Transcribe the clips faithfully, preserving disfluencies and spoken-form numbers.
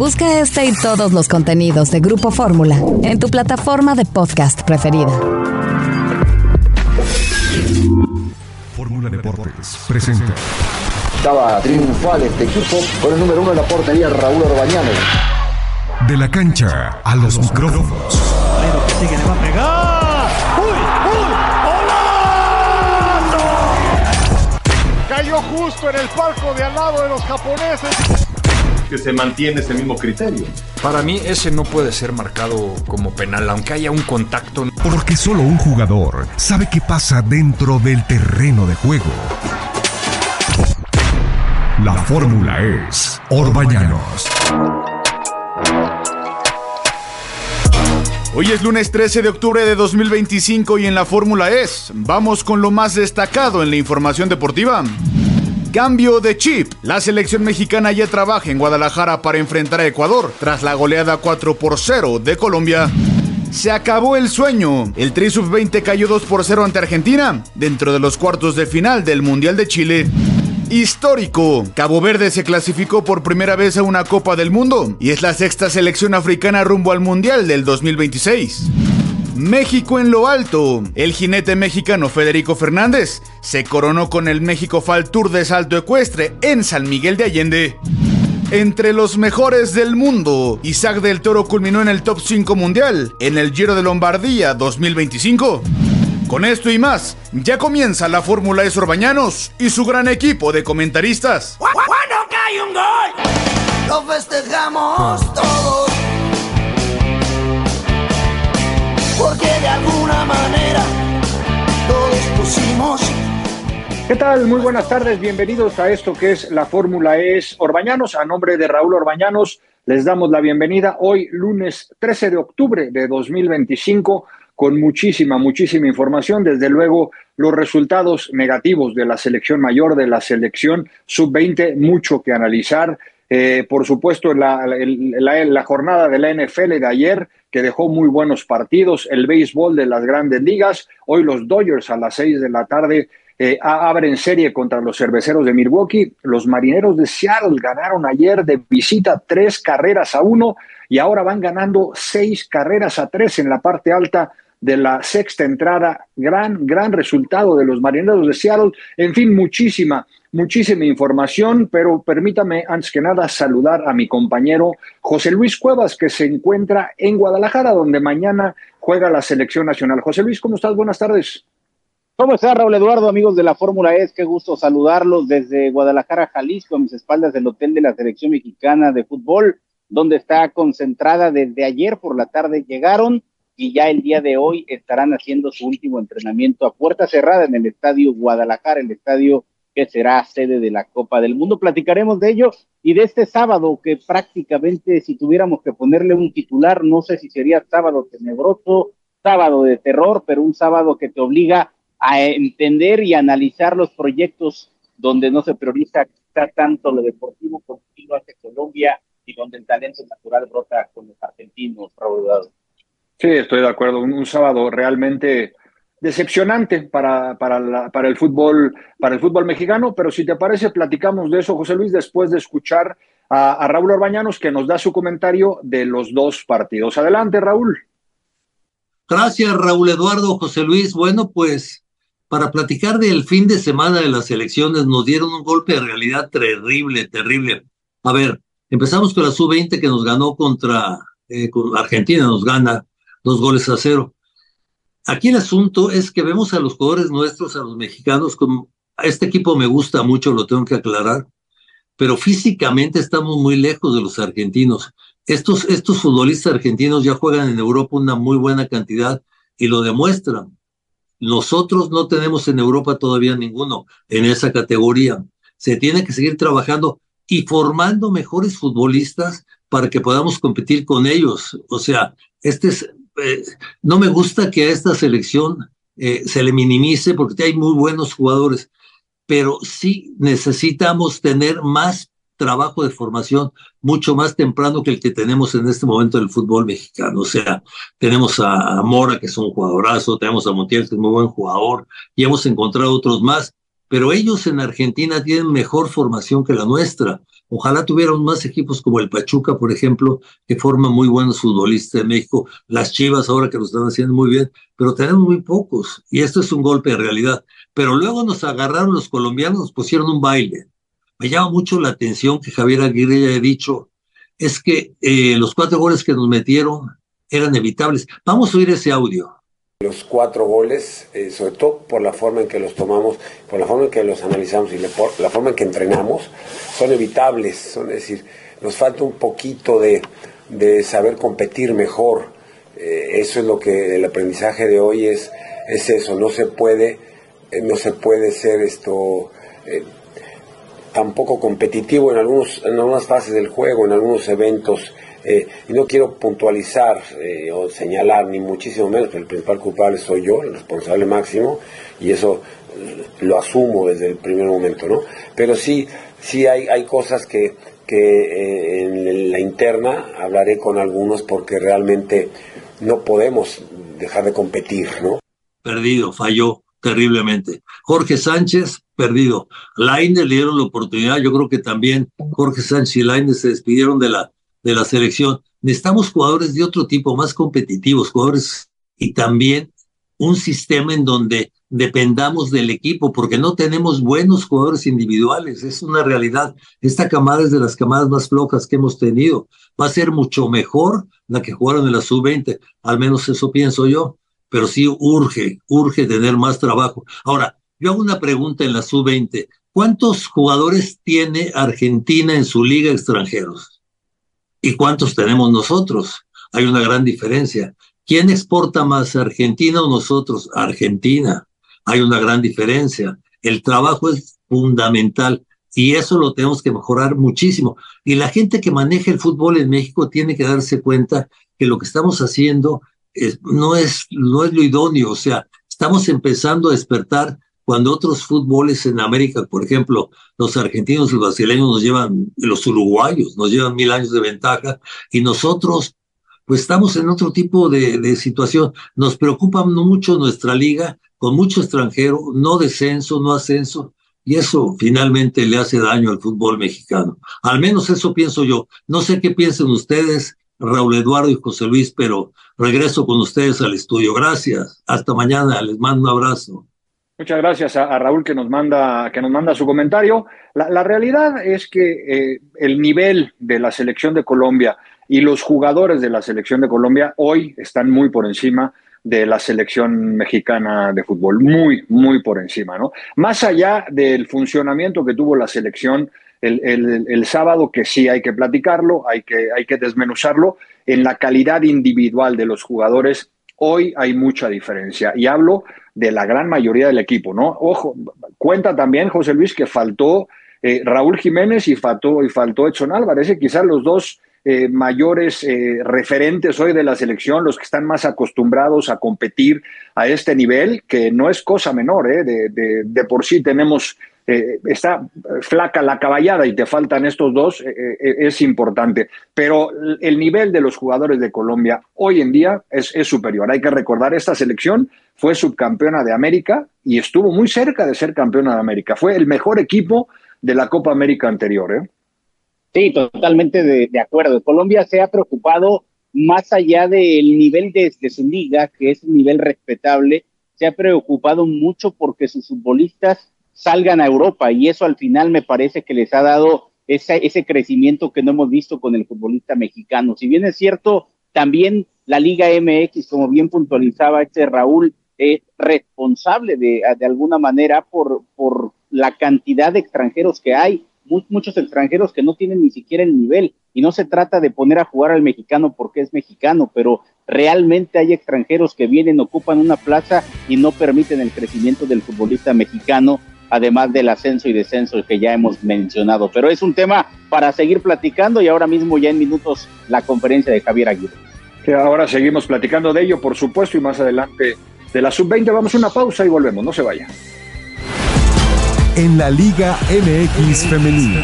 Busca este y todos los contenidos de Grupo Fórmula en tu plataforma de podcast preferida. Fórmula Deportes presenta. Estaba triunfal este equipo con el número uno en la portería, Raúl Orbañanos. De la cancha a los micrófonos. Pero que sigue, le va a pegar. ¡Uy, uy! ¡Golazo! Cayó justo en el palco de al lado de los japoneses. Que se mantiene ese mismo criterio. Para mí ese no puede ser marcado como penal, aunque haya un contacto. Porque solo un jugador sabe qué pasa dentro del terreno de juego. La fórmula es Orbañanos. Hoy es lunes trece de octubre de dos mil veinticinco y en la fórmula es, vamos con lo más destacado en la información deportiva. Cambio de chip. La selección mexicana ya trabaja en Guadalajara para enfrentar a Ecuador tras la goleada cuatro por cero de Colombia. Se acabó el sueño. El Tri sub veinte cayó dos por cero ante Argentina dentro de los cuartos de final del Mundial de Chile. Histórico. Cabo Verde se clasificó por primera vez a una Copa del Mundo y es la sexta selección africana rumbo al Mundial del dos mil veintiséis. México en lo alto. El jinete mexicano Federico Fernández se coronó con el México Fall Tour de salto ecuestre en San Miguel de Allende. Entre los mejores del mundo, Isaac del Toro culminó en el top cinco mundial en el Giro de Lombardía dos mil veinticinco. Con esto y más, ya comienza la Fórmula E Orbañanos y su gran equipo de comentaristas. Cuando cae un gol, lo festejamos todos. Porque de alguna manera todos pusimos. ¿Qué tal? Muy buenas tardes, bienvenidos a esto que es la Fórmula E Orbañanos. A nombre de Raúl Orbañanos les damos la bienvenida hoy lunes trece de octubre de dos mil veinticinco con muchísima, muchísima información. Desde luego los resultados negativos de la selección mayor, de la selección sub veinte, mucho que analizar. Eh, por supuesto, la, la, la jornada de la N F L de ayer, que dejó muy buenos partidos, el béisbol de las grandes ligas. Hoy los Dodgers a las seis de la tarde eh, abren serie contra los Cerveceros de Milwaukee. Los Marineros de Seattle ganaron ayer de visita tres carreras a uno y ahora van ganando seis carreras a tres en la parte alta de la sexta entrada. Gran, gran resultado de los Marineros de Seattle. En fin, muchísima Muchísima información, pero permítame antes que nada saludar a mi compañero José Luis Cuevas, que se encuentra en Guadalajara, donde mañana juega la selección nacional. José Luis, ¿cómo estás? Buenas tardes. ¿Cómo está, Raúl Eduardo, amigos de la Fórmula E? Qué gusto saludarlos desde Guadalajara, Jalisco, a mis espaldas del hotel de la selección mexicana de fútbol, donde está concentrada desde ayer por la tarde. Llegaron y ya el día de hoy estarán haciendo su último entrenamiento a puerta cerrada en el estadio Guadalajara, el estadio que será sede de la Copa del Mundo. Platicaremos de ello y de este sábado, que prácticamente, si tuviéramos que ponerle un titular, no sé si sería sábado tenebroso, sábado de terror, pero un sábado que te obliga a entender y analizar los proyectos donde no se prioriza tanto lo deportivo como lo hace Colombia y donde el talento natural brota con los argentinos, Raúl Eduardo. Sí, estoy de acuerdo. Un, un sábado realmente decepcionante para, para, la, para, el fútbol, para el fútbol mexicano, pero si te parece, platicamos de eso, José Luis, después de escuchar a, a Raúl Orbañanos, que nos da su comentario de los dos partidos. Adelante, Raúl. Gracias, Raúl Eduardo, José Luis. Bueno, pues, para platicar del fin de semana de las elecciones, nos dieron un golpe de realidad terrible, terrible. A ver, empezamos con la sub veinte, que nos ganó contra eh, con Argentina, nos gana dos goles a cero. Aquí el asunto es que vemos a los jugadores nuestros, a los mexicanos, como a este equipo me gusta mucho, lo tengo que aclarar, pero físicamente estamos muy lejos de los argentinos. Estos, estos futbolistas argentinos ya juegan en Europa una muy buena cantidad y lo demuestran. Nosotros no tenemos en Europa todavía ninguno en esa categoría. Se tiene que seguir trabajando y formando mejores futbolistas para que podamos competir con ellos. O sea, este es... Eh, no me gusta que a esta selección eh, se le minimice porque hay muy buenos jugadores, pero sí necesitamos tener más trabajo de formación mucho más temprano que el que tenemos en este momento del fútbol mexicano. O sea, tenemos a Mora, que es un jugadorazo, tenemos a Montiel, que es muy buen jugador, y hemos encontrado otros más, pero ellos en Argentina tienen mejor formación que la nuestra. Ojalá tuvieran más equipos como el Pachuca, por ejemplo, que forman muy buenos futbolistas de México, las Chivas ahora que lo están haciendo muy bien, pero tenemos muy pocos, y esto es un golpe de realidad. Pero luego nos agarraron los colombianos, nos pusieron un baile. Me llama mucho la atención que Javier Aguirre haya dicho, es que eh, los cuatro goles que nos metieron eran evitables. Vamos a oír ese audio. Los cuatro goles, eh, sobre todo por la forma en que los tomamos, por la forma en que los analizamos y la, por la forma en que entrenamos, son evitables. Son, es decir, nos falta un poquito de, de saber competir mejor. Eh, eso es lo que el aprendizaje de hoy es, es eso. No se puede, eh, no se puede ser esto eh, tampoco competitivo en algunos, en algunas fases del juego, en algunos eventos. Eh, y no quiero puntualizar eh, o señalar, ni muchísimo menos, que el principal culpable soy yo, el responsable máximo, y eso eh, lo asumo desde el primer momento, ¿no? Pero sí, sí hay, hay cosas que, que eh, en la interna hablaré con algunos porque realmente no podemos dejar de competir, ¿no? Perdido, falló terriblemente. Jorge Sánchez, perdido. Lainez le dieron la oportunidad, yo creo que también Jorge Sánchez y Lainez se despidieron de la de la selección. Necesitamos jugadores de otro tipo, más competitivos, jugadores y también un sistema en donde dependamos del equipo, porque no tenemos buenos jugadores individuales, es una realidad. Esta camada es de las camadas más flojas que hemos tenido. Va a ser mucho mejor la que jugaron en la sub veinte, al menos eso pienso yo, pero sí urge, urge tener más trabajo. Ahora, yo hago una pregunta en la sub veinte. ¿Cuántos jugadores tiene Argentina en su liga extranjeros? ¿Y cuántos tenemos nosotros? Hay una gran diferencia. ¿Quién exporta más, Argentina o nosotros? Argentina. Hay una gran diferencia. El trabajo es fundamental y eso lo tenemos que mejorar muchísimo. Y la gente que maneja el fútbol en México tiene que darse cuenta que lo que estamos haciendo es, no, es, no es lo idóneo. O sea, estamos empezando a despertar cuando otros fútboles en América, por ejemplo, los argentinos y los brasileños nos llevan, los uruguayos nos llevan mil años de ventaja y nosotros pues estamos en otro tipo de, de situación. Nos preocupa mucho nuestra liga, con mucho extranjero, no descenso, no ascenso, y eso finalmente le hace daño al fútbol mexicano. Al menos eso pienso yo. No sé qué piensen ustedes, Raúl Eduardo y José Luis, pero regreso con ustedes al estudio. Gracias. Hasta mañana. Les mando un abrazo. Muchas gracias a, a Raúl que nos manda, que nos manda su comentario. La, la realidad es que eh, el nivel de la selección de Colombia y los jugadores de la selección de Colombia hoy están muy por encima de la selección mexicana de fútbol, muy, muy por encima, ¿no? Más allá del funcionamiento que tuvo la selección el, el, el sábado, que sí hay que platicarlo, hay que, hay que desmenuzarlo, en la calidad individual de los jugadores, hoy hay mucha diferencia. Y hablo de la gran mayoría del equipo, ¿no? Ojo, cuenta también, José Luis, que faltó eh, Raúl Jiménez y faltó, y faltó Edson Álvarez, y quizás los dos eh, mayores eh, referentes hoy de la selección, los que están más acostumbrados a competir a este nivel, que no es cosa menor, ¿eh? De, de, de por sí tenemos, eh, está flaca la caballada y te faltan estos dos, eh, eh, es importante. Pero el nivel de los jugadores de Colombia hoy en día es, es superior. Hay que recordar, esta selección fue subcampeona de América y estuvo muy cerca de ser campeona de América. Fue el mejor equipo de la Copa América anterior, ¿eh? Sí, totalmente de, de acuerdo. Colombia se ha preocupado más allá del nivel de, de su liga, que es un nivel respetable, se ha preocupado mucho porque sus futbolistas salgan a Europa y eso al final me parece que les ha dado ese, ese crecimiento que no hemos visto con el futbolista mexicano. Si bien es cierto, también la Liga M X, como bien puntualizaba este Raúl, es responsable de, de alguna manera por, por la cantidad de extranjeros que hay, muchos extranjeros que no tienen ni siquiera el nivel, y no se trata de poner a jugar al mexicano porque es mexicano, pero realmente hay extranjeros que vienen, ocupan una plaza y no permiten el crecimiento del futbolista mexicano, además del ascenso y descenso que ya hemos mencionado. Pero es un tema para seguir platicando, y ahora mismo ya en minutos la conferencia de Javier Aguirre. Que ahora seguimos platicando de ello, por supuesto, y más adelante de la sub veinte. Vamos a una pausa y volvemos, no se vaya. En la Liga M X Femenina.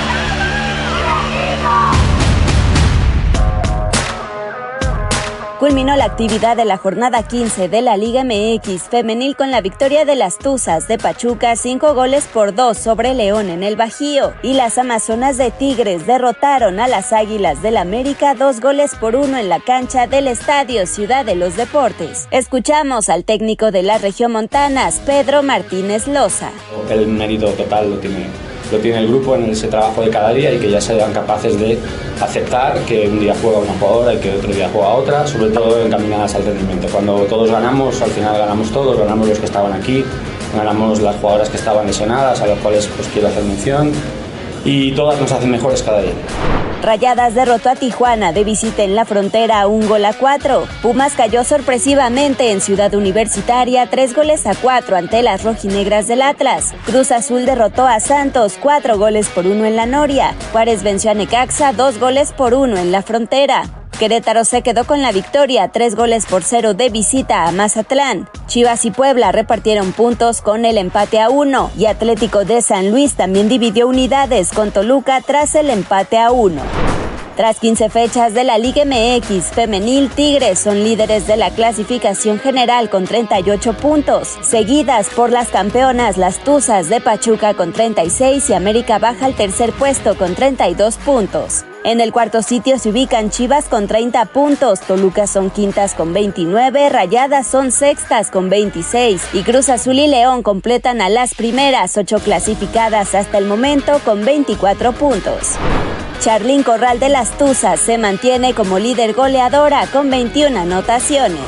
Culmina terminó la actividad de la jornada quince de la Liga M X femenil con la victoria de las Tuzas de Pachuca, cinco goles por dos sobre León en el Bajío, y las Amazonas de Tigres derrotaron a las Águilas del América dos goles por uno en la cancha del Estadio Ciudad de los Deportes. Escuchamos al técnico de las regiomontanas, Pedro Martínez Loza. El mérito total lo tiene, lo tiene el grupo en ese trabajo de cada día y que ya sean capaces de aceptar que un día juega una jugadora y que otro día juega otra, sobre todo encaminadas al rendimiento. Cuando todos ganamos, al final ganamos todos, ganamos los que estaban aquí, ganamos las jugadoras que estaban lesionadas, a las cuales pues quiero hacer mención, y todas nos hacen mejores cada día. Rayadas derrotó a Tijuana de visita en la Frontera un gol a cuatro. Pumas cayó sorpresivamente en Ciudad Universitaria tres goles a cuatro ante las rojinegras del Atlas. Cruz Azul derrotó a Santos cuatro goles por uno en la Noria. Juárez venció a Necaxa dos goles por uno en la Frontera. Querétaro se quedó con la victoria, tres goles por cero de visita a Mazatlán. Chivas y Puebla repartieron puntos con el empate a uno, y Atlético de San Luis también dividió unidades con Toluca tras el empate a uno. Tras quince fechas de la Liga M X femenil, Tigres son líderes de la clasificación general con treinta y ocho puntos, seguidas por las campeonas las Tuzas de Pachuca con treinta y seis y América baja al tercer puesto con treinta y dos puntos. En el cuarto sitio se ubican Chivas con treinta puntos, Toluca son quintas con veintinueve, Rayadas son sextas con veintiséis y Cruz Azul y León completan a las primeras ocho clasificadas hasta el momento con veinticuatro puntos. Charlín Corral de las Tuzas se mantiene como líder goleadora con veintiuna anotaciones.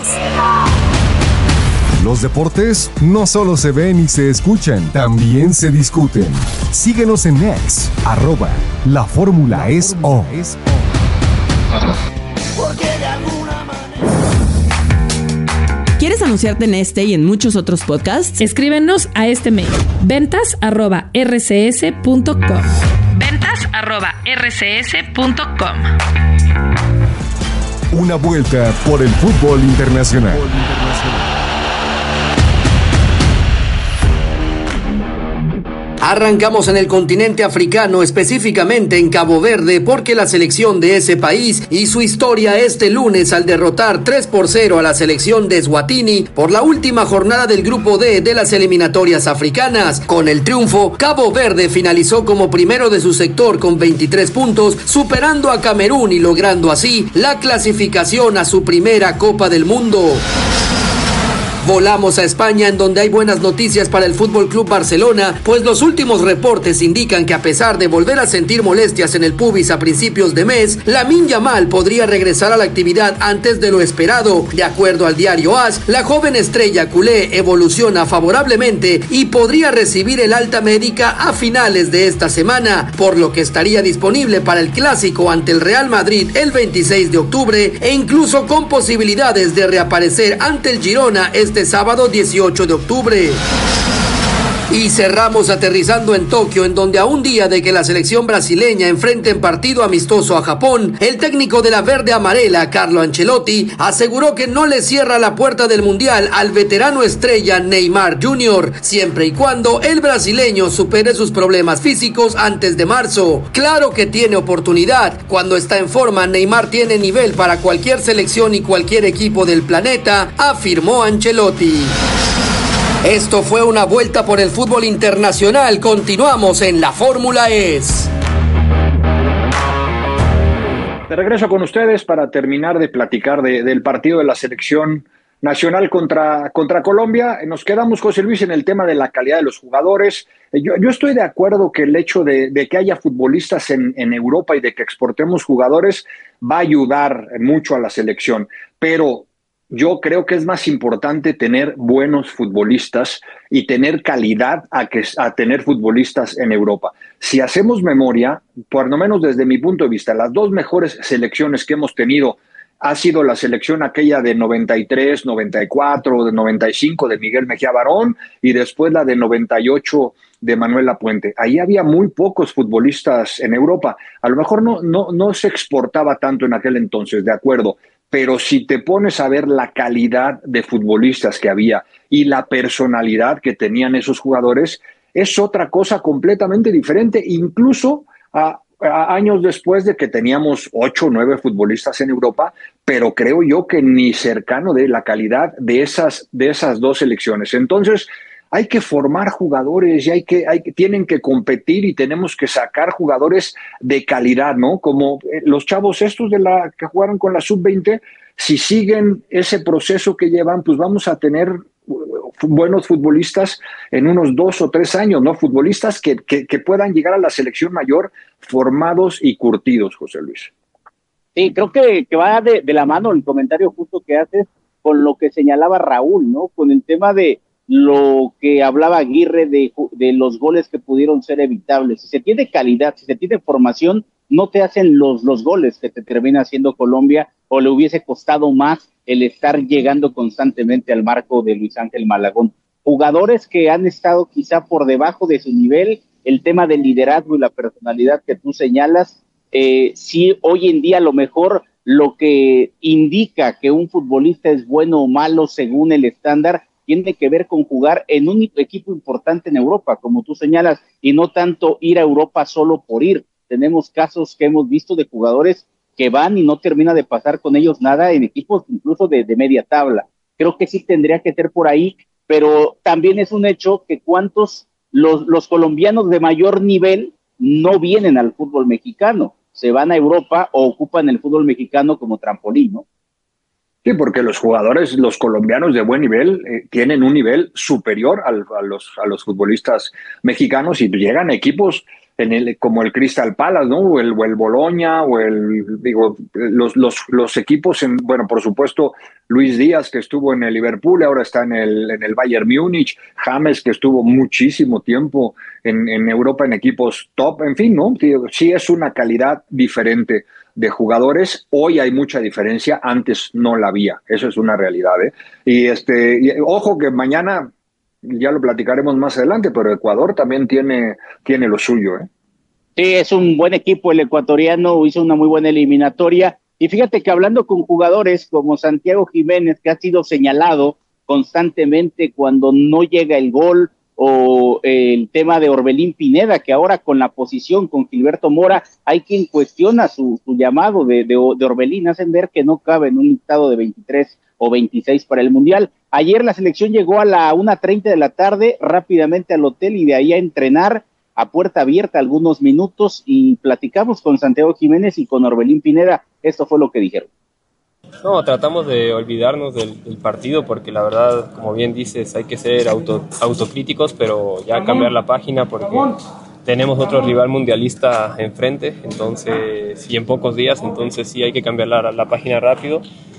Los deportes no solo se ven y se escuchan, también se discuten. Síguenos en X, arroba La Fórmula es O. ¿Quieres anunciarte en este y en muchos otros podcasts? Escríbenos a este mail, ventas arroba r c s punto com. ventas arroba r c s punto com. Una vuelta por el fútbol internacional. Arrancamos en el continente africano, específicamente en Cabo Verde, porque la selección de ese país hizo historia este lunes al derrotar tres por cero a la selección de Eswatini por la última jornada del grupo D de las eliminatorias africanas. Con el triunfo, Cabo Verde finalizó como primero de su sector con veintitrés puntos, superando a Camerún y logrando así la clasificación a su primera Copa del Mundo. Volamos a España, en donde hay buenas noticias para el Fútbol Club Barcelona, pues los últimos reportes indican que a pesar de volver a sentir molestias en el pubis a principios de mes, Lamine Yamal podría regresar a la actividad antes de lo esperado. De acuerdo al diario A S, la joven estrella culé evoluciona favorablemente y podría recibir el alta médica a finales de esta semana, por lo que estaría disponible para el clásico ante el Real Madrid el veintiséis de octubre e incluso con posibilidades de reaparecer ante el Girona este este sábado dieciocho de octubre. Y cerramos aterrizando en Tokio, en donde a un día de que la selección brasileña enfrente en partido amistoso a Japón, el técnico de la verde amarela, Carlo Ancelotti, aseguró que no le cierra la puerta del mundial al veterano estrella Neymar junior, siempre y cuando el brasileño supere sus problemas físicos antes de marzo. Claro que tiene oportunidad. Cuando está en forma, Neymar tiene nivel para cualquier selección y cualquier equipo del planeta, afirmó Ancelotti. Esto fue una vuelta por el fútbol internacional. Continuamos en la Fórmula E S. De regreso con ustedes para terminar de platicar de, del partido de la selección nacional contra, contra Colombia. Nos quedamos, José Luis, en el tema de la calidad de los jugadores. Yo, yo estoy de acuerdo que el hecho de, de que haya futbolistas en, en Europa y de que exportemos jugadores va a ayudar mucho a la selección, pero yo creo que es más importante tener buenos futbolistas y tener calidad a, que, a tener futbolistas en Europa. Si hacemos memoria, por lo menos desde mi punto de vista, las dos mejores selecciones que hemos tenido ha sido la selección aquella de noventa y tres, noventa y cuatro, de noventa y cinco de Miguel Mejía Barón y después la de noventa y ocho de Manuel Lapuente. Ahí había muy pocos futbolistas en Europa. A lo mejor no, no, no se exportaba tanto en aquel entonces, de acuerdo. Pero si te pones a ver la calidad de futbolistas que había y la personalidad que tenían esos jugadores, es otra cosa completamente diferente. Incluso a, años después de que teníamos ocho o nueve futbolistas en Europa, pero creo yo que ni cercano de la calidad de esas, de esas dos selecciones. Entonces, hay que formar jugadores y hay que, hay que, tienen que competir y tenemos que sacar jugadores de calidad, ¿no? Como los chavos estos de la que jugaron con la sub veinte, si siguen ese proceso que llevan, pues vamos a tener buenos futbolistas en unos dos o tres años, ¿no? Futbolistas que, que, que puedan llegar a la selección mayor formados y curtidos, José Luis. Sí, creo que, que va de, de la mano el comentario justo que haces con lo que señalaba Raúl, ¿no? Con el tema de lo que hablaba Aguirre de, de los goles que pudieron ser evitables. Si se tiene calidad, si se tiene formación, no te hacen los, los goles que te termina haciendo Colombia, o le hubiese costado más el estar llegando constantemente al marco de Luis Ángel Malagón. Jugadores que han estado quizá por debajo de su nivel, el tema del liderazgo y la personalidad que tú señalas, eh, sí, hoy en día a lo mejor lo que indica que un futbolista es bueno o malo según el estándar tiene que ver con jugar en un equipo importante en Europa, como tú señalas, y no tanto ir a Europa solo por ir. Tenemos casos que hemos visto de jugadores que van y no termina de pasar con ellos nada en equipos incluso de, de media tabla. Creo que sí tendría que ser por ahí, pero también es un hecho que cuántos los, los colombianos de mayor nivel no vienen al fútbol mexicano, se van a Europa o ocupan el fútbol mexicano como trampolín, ¿no? Sí, porque los jugadores, los colombianos de buen nivel, eh, tienen un nivel superior al, a, los, a los futbolistas mexicanos y llegan a equipos en el, como el Crystal Palace, ¿no? O el, o el Bologna, o el, digo, los, los, los equipos, en, bueno, por supuesto, Luis Díaz, que estuvo en el Liverpool, ahora está en el, en el Bayern Múnich, James, que estuvo muchísimo tiempo en, en Europa en equipos top, en fin, ¿no? Sí es una calidad diferente de jugadores. Hoy hay mucha diferencia, antes no la había, eso es una realidad, ¿eh? Y este, y, ojo que mañana, ya lo platicaremos más adelante, pero Ecuador también tiene, tiene lo suyo, ¿eh? Sí, es un buen equipo el ecuatoriano, hizo una muy buena eliminatoria, y fíjate que hablando con jugadores como Santiago Jiménez, que ha sido señalado constantemente cuando no llega el gol, o el tema de Orbelín Pineda, que ahora con la posición con Gilberto Mora, hay quien cuestiona su, su llamado de, de, de Orbelín, hacen ver que no cabe en un listado de veintitrés o veintiséis para el Mundial. Ayer la selección llegó a la una treinta de la tarde, rápidamente al hotel y de ahí a entrenar a puerta abierta algunos minutos, y platicamos con Santiago Jiménez y con Orbelín Pineda. Esto fue lo que dijeron. No, tratamos de olvidarnos del, del partido porque la verdad, como bien dices, hay que ser auto, autocríticos, pero ya cambiar la página porque tenemos otro rival mundialista enfrente, entonces, y en pocos días, entonces sí hay que cambiar la, la página rápido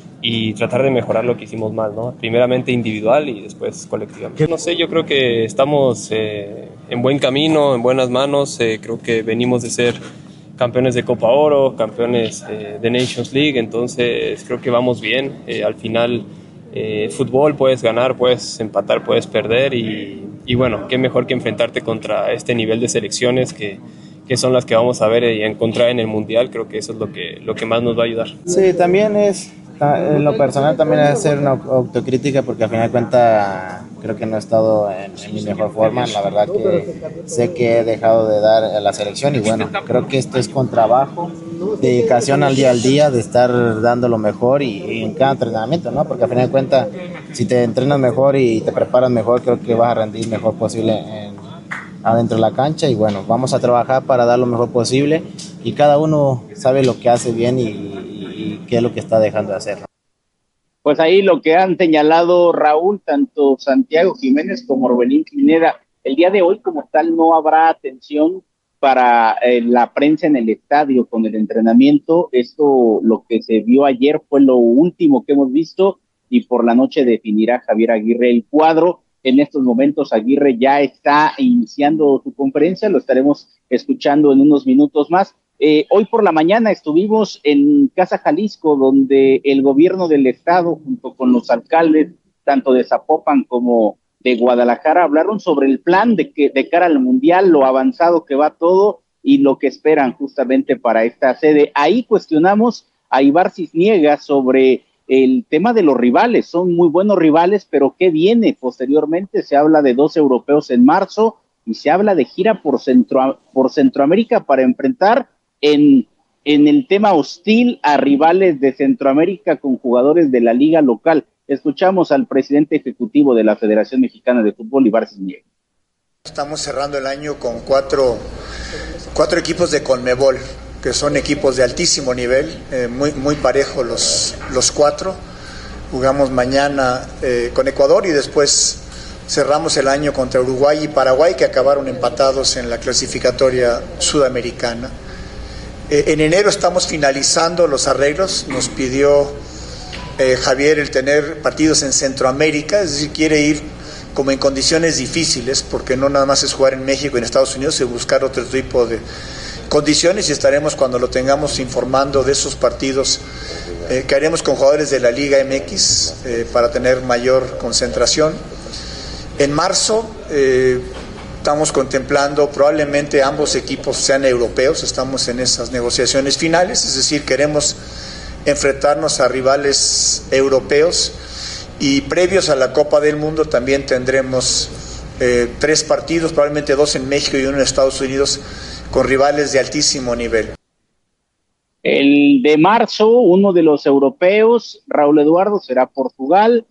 y tratar de mejorar lo que hicimos mal, ¿no? Primeramente individual y después colectivamente. No sé, yo creo que estamos eh, en buen camino, en buenas manos, eh, creo que venimos de ser campeones de Copa Oro, campeones eh, de Nations League, entonces creo que vamos bien. Eh, al final, eh, fútbol, puedes ganar, puedes empatar, puedes perder y, y bueno, qué mejor que enfrentarte contra este nivel de selecciones que, que son las que vamos a ver y encontrar en el Mundial. Creo que eso es lo que, lo que más nos va a ayudar. Sí, también es, en lo personal también es hacer una autocrítica porque al final de cuentas creo que no he estado en, en mi mejor forma. La verdad que sé que he dejado de dar a la selección y bueno, creo que esto es con trabajo, dedicación al día al día, de estar dando lo mejor y, y en cada entrenamiento, ¿no? Porque al final de cuentas, si te entrenas mejor y te preparas mejor, creo que vas a rendir mejor posible en, adentro de la cancha y bueno, vamos a trabajar para dar lo mejor posible y cada uno sabe lo que hace bien y, y, y qué es lo que está dejando de hacer, ¿no? Pues ahí lo que han señalado Raúl, tanto Santiago Jiménez como Orbelín Pineda. El día de hoy como tal no habrá atención para eh, la prensa en el estadio con el entrenamiento. Esto, lo que se vio ayer fue lo último que hemos visto y por la noche definirá Javier Aguirre el cuadro. En estos momentos Aguirre ya está iniciando su conferencia, lo estaremos escuchando en unos minutos más. Eh, hoy por la mañana estuvimos en Casa Jalisco, donde el gobierno del estado, junto con los alcaldes, tanto de Zapopan como de Guadalajara, hablaron sobre el plan de, que, de cara al Mundial, lo avanzado que va todo y lo que esperan justamente para esta sede. Ahí cuestionamos a Ibar Cisniega sobre el tema de los rivales. Son muy buenos rivales, pero ¿qué viene posteriormente? Se habla de dos europeos en marzo y se habla de gira por, Centro, por Centroamérica para enfrentar en, en el tema hostil a rivales de Centroamérica con jugadores de la liga local. Escuchamos al presidente ejecutivo de la Federación Mexicana de Fútbol, Ibar Cisniega. Estamos cerrando el año con cuatro, cuatro equipos de Conmebol, que son equipos de altísimo nivel, eh, muy, muy parejos los, los cuatro. Jugamos mañana eh, con Ecuador y después cerramos el año contra Uruguay y Paraguay, que acabaron empatados en la clasificatoria sudamericana. Eh, en enero estamos finalizando los arreglos, nos pidió eh, Javier el tener partidos en Centroamérica, es decir, quiere ir como en condiciones difíciles, porque no nada más es jugar en México y en Estados Unidos, sino buscar otro tipo de condiciones, y estaremos, cuando lo tengamos, informando de esos partidos eh, que haremos con jugadores de la Liga M X eh, para tener mayor concentración. En marzo eh, estamos contemplando, probablemente ambos equipos sean europeos, estamos en esas negociaciones finales, es decir, queremos enfrentarnos a rivales europeos. Y previos a la Copa del Mundo también tendremos eh, tres partidos, probablemente dos en México y uno en Estados Unidos, con rivales de altísimo nivel. El de marzo, uno de los europeos, Raúl Eduardo, será Portugal.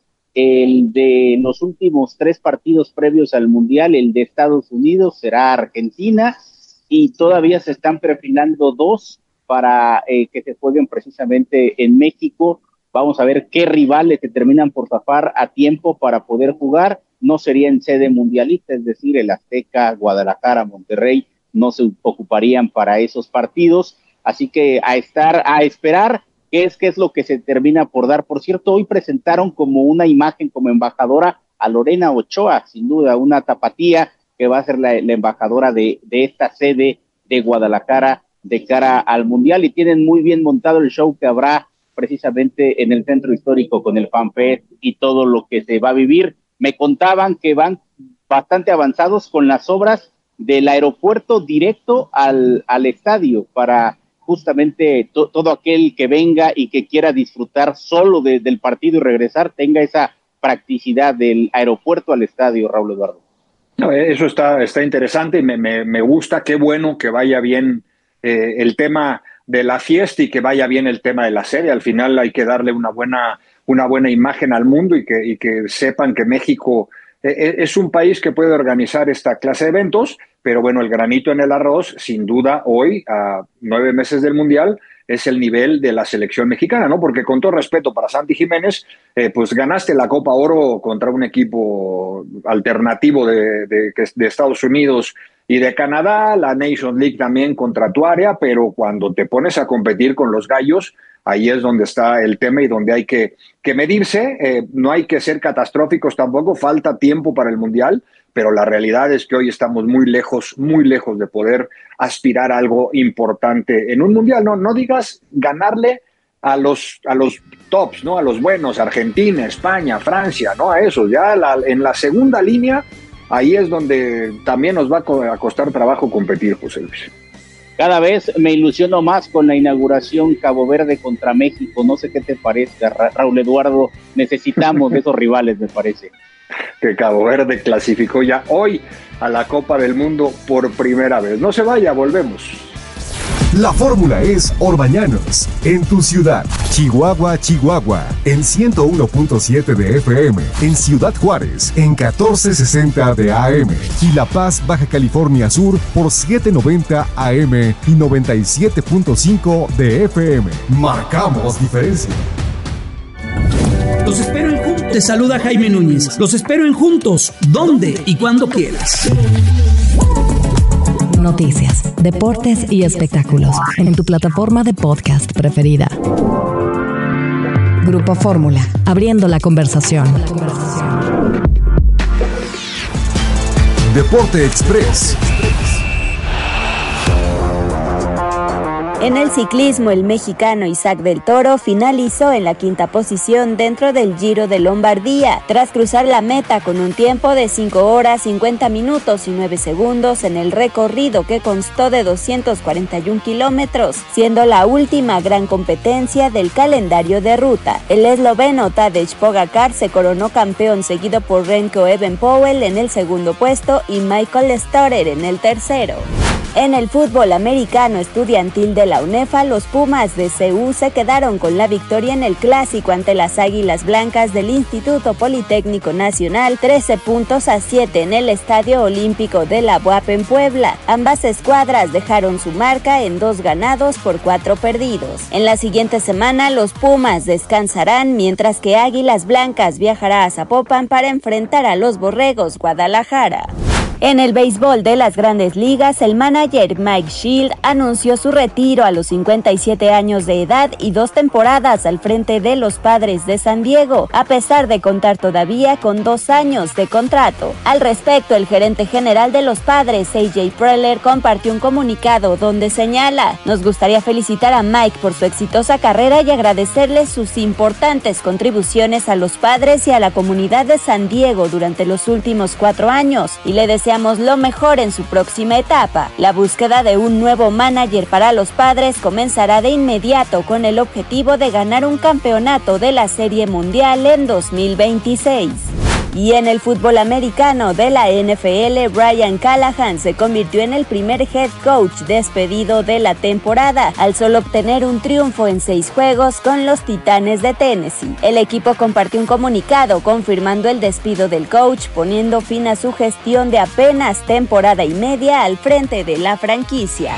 El de los últimos tres partidos previos al Mundial, el de Estados Unidos, será Argentina. Y todavía se están perfilando dos para eh, que se jueguen precisamente en México. Vamos a ver qué rivales se terminan por zafar a tiempo para poder jugar. No sería en sede mundialista, es decir, el Azteca, Guadalajara, Monterrey, no se ocuparían para esos partidos. Así que a estar, a esperar qué es, qué es lo que se termina por dar. Por cierto, hoy presentaron como una imagen, como embajadora, a Lorena Ochoa, sin duda, una tapatía que va a ser la, la embajadora de, de esta sede de Guadalajara de cara al Mundial. Y tienen muy bien montado el show que habrá precisamente en el centro histórico con el FanFest y todo lo que se va a vivir. Me contaban que van bastante avanzados con las obras del aeropuerto directo al, al estadio para justamente to, todo aquel que venga y que quiera disfrutar solo de, del partido y regresar, tenga esa practicidad del aeropuerto al estadio, Raúl Eduardo. No, eso está, está interesante y me, me, me gusta, qué bueno que vaya bien eh, el tema de la fiesta y que vaya bien el tema de la serie. Al final hay que darle una buena, una buena imagen al mundo y que, y que sepan que México eh, es un país que puede organizar esta clase de eventos, pero bueno, el granito en el arroz, sin duda, hoy, a nueve meses del Mundial, es el nivel de la selección mexicana, ¿no? Porque con todo respeto para Santi Jiménez, eh, pues ganaste la Copa Oro contra un equipo alternativo de, de, de Estados Unidos y de Canadá, la Nations League también contra tu área, pero cuando te pones a competir con los gallos, ahí es donde está el tema y donde hay que, que medirse. Eh, no hay que ser catastróficos tampoco, falta tiempo para el Mundial, pero la realidad es que hoy estamos muy lejos, muy lejos de poder aspirar a algo importante en un Mundial. No, no digas ganarle a los, a los tops, ¿no? A los buenos, Argentina, España, Francia, ¿no? A esos. Ya la, en la segunda línea, ahí es donde también nos va a costar trabajo competir, José Luis. Cada vez me ilusiono más con la inauguración Cabo Verde contra México. No sé qué te parece, Ra- Raúl Eduardo. Necesitamos de esos rivales, me parece. Que Cabo Verde clasificó ya hoy a la Copa del Mundo por primera vez. No se vaya, volvemos. La fórmula es Orbañanos, en tu ciudad. Chihuahua, Chihuahua, en ciento uno punto siete de F M. En Ciudad Juárez, en catorce sesenta de A M. Y La Paz, Baja California Sur, por setecientos noventa A M y noventa y siete punto cinco de F M. Marcamos diferencia. Los espero en Juntos. Te saluda Jaime Núñez. Los espero en Juntos, donde y cuando quieras. Noticias, deportes y espectáculos en tu plataforma de podcast preferida. Grupo Fórmula, abriendo la conversación. Deporte Express. En el ciclismo, el mexicano Isaac del Toro finalizó en la quinta posición dentro del Giro de Lombardía, tras cruzar la meta con un tiempo de cinco horas, cincuenta minutos y nueve segundos en el recorrido que constó de doscientos cuarenta y un kilómetros, siendo la última gran competencia del calendario de ruta. El esloveno Tadej Pogačar se coronó campeón, seguido por Remco Evenepoel en el segundo puesto y Michael Storer en el tercero. En el fútbol americano estudiantil de la UNEFA, los Pumas de C U se quedaron con la victoria en el clásico ante las Águilas Blancas del Instituto Politécnico Nacional, trece puntos a siete en el Estadio Olímpico de la U A P en Puebla. Ambas escuadras dejaron su marca en dos ganados por cuatro perdidos. En la siguiente semana, los Pumas descansarán, mientras que Águilas Blancas viajará a Zapopan para enfrentar a los Borregos Guadalajara. En el béisbol de las Grandes Ligas, el manager Mike Shildt anunció su retiro a los cincuenta y siete años de edad y dos temporadas al frente de los Padres de San Diego, a pesar de contar todavía con dos años de contrato. Al respecto, el gerente general de los Padres, A J Preller, compartió un comunicado donde señala: "Nos gustaría felicitar a Mike por su exitosa carrera y agradecerle sus importantes contribuciones a los Padres y a la comunidad de San Diego durante los últimos cuatro años, y le deseamos lo mejor en su próxima etapa. La búsqueda de un nuevo manager para los Padres comenzará de inmediato con el objetivo de ganar un campeonato de la Serie Mundial en dos mil veintiséis. Y en el fútbol americano de la N F L, Brian Callahan se convirtió en el primer head coach despedido de la temporada, al solo obtener un triunfo en seis juegos con los Titanes de Tennessee. El equipo compartió un comunicado confirmando el despido del coach, poniendo fin a su gestión de apenas temporada y media al frente de la franquicia.